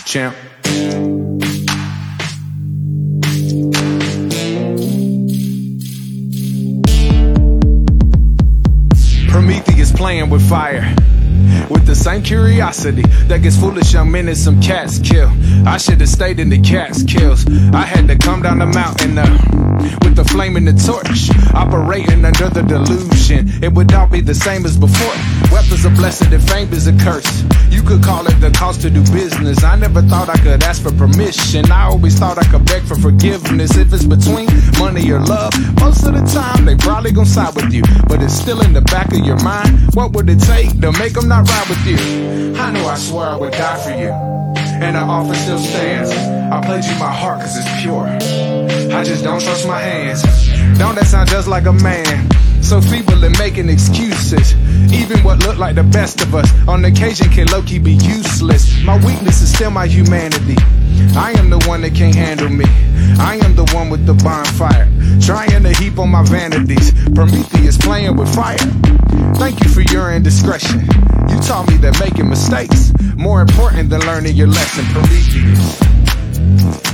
champ. Prometheus playing with fire, with the same curiosity that gets foolish young men and some cats kill. I should've stayed in the Catskills. I had to come down the mountain with the flame and the torch, operating under the delusion it would all be the same as before. Wealth is a blessing and fame is a curse. You could call it the cost to do business. I never thought I could ask for permission. I always thought I could beg for forgiveness. If it's between money or love, most of the time they probably gon' side with you, but it's still in the back of your mind. What would it take to make them not ride with you? I know I swore I would die for you, and the offer still stands. I played you my heart cause it's pure. I just don't trust my hands. Don't that sound just like a man? So feeble in making excuses. Even what look like the best of us on occasion can low-key be useless. My weakness is still my humanity. I am the one that can't handle me. I am the one with the bonfire, trying to heap on my vanities. Prometheus playing with fire. Thank you for your indiscretion. You taught me that making mistakes more important than learning your lesson. Prometheus.